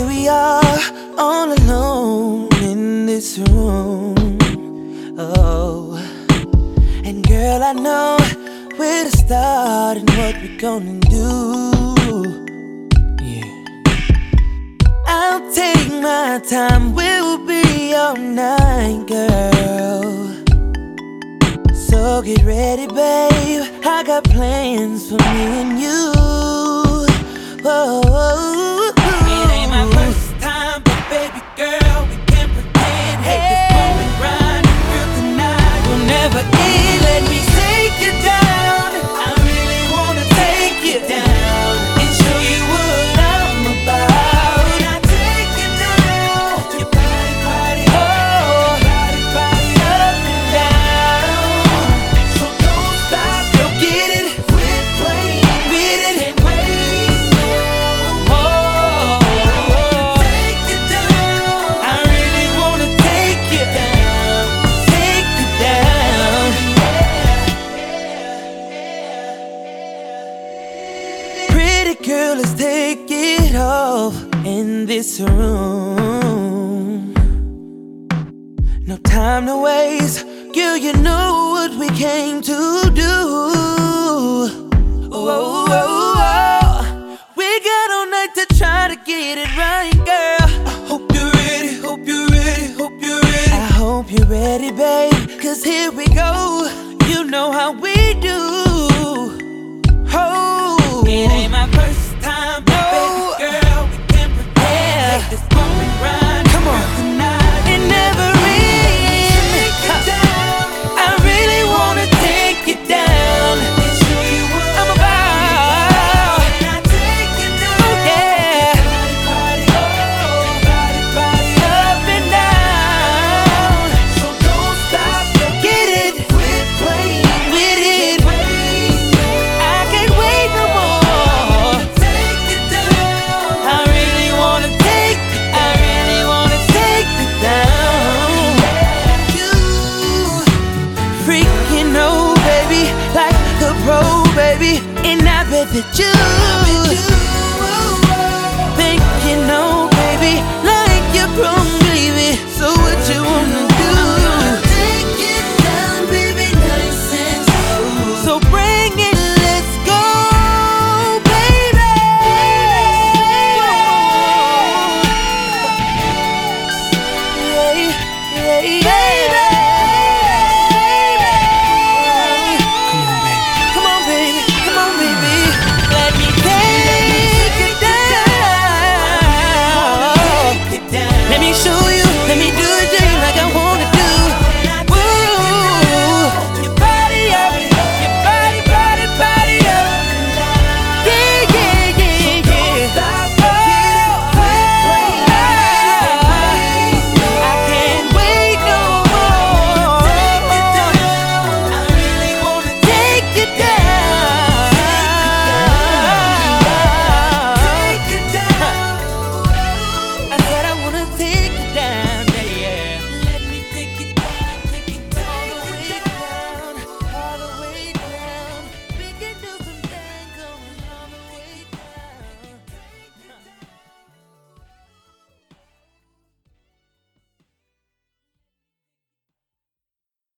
here we are, all alone in this room. Oh, and girl, I know where to start and what we're gonna do. Yeah, I'll take my time, we'll be all night, girl. So get ready, babe, I got plans for me and you. Whoa. It ain't my first time, but baby girl, we can't pretend. Hey, this moment grind, girl, tonight will never end. Let me take you down. I really wanna take you down and show you what I'm about. I take you down, your body, oh, body up and down. So don't stop, girl, get it, quit playing with it, and wait no more. Take you down, I really wanna take you down, take you down. Pretty girl, let's take it off in this room. No time to waste, girl, you know what we came to do. Oh, we got all night to try to get it right, girl. I hope you're ready, hope you're ready, hope you're ready. I hope you're ready, babe, cause here we go. You know how we do. Oh, It ain't my first time, but baby girl, we can't pretend. Take this moment grind, come on, tonight. it never ends. Take you down, I really wanna take you down and show you what I'm about. I take you down. Oh yeah, Body, body up and down. So don't stop, girl, Get it, quit playing with it. wait no I can't wait no more. Take you down, I really wanna take you down. You freaking know, baby, like a pro, baby, and I bet that you